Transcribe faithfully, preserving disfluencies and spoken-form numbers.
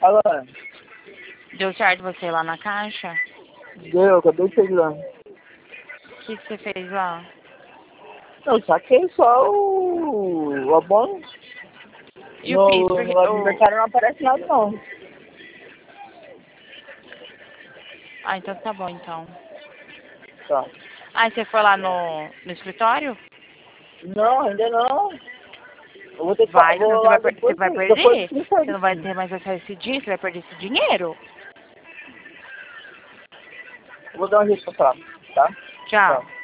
Alan, Deu certo você ir lá na caixa? deu, acabei de sair lá. O que, que você fez lá? Eu saquei só o, o abono. E o No, PIS? no Porque, o... adversário não aparece nada, não. Ah, então tá bom, então. Tá. Ah, você foi lá no, no escritório? Não, ainda não. Eu vou ter que Vai, senão vou você lá vai, per- você depois, vai depois perder. que Você não vai sair. ter mais acesso esse dia, você vai perder esse dinheiro. Vou dar um jeito pra falar, tá? Tchau. Tchau.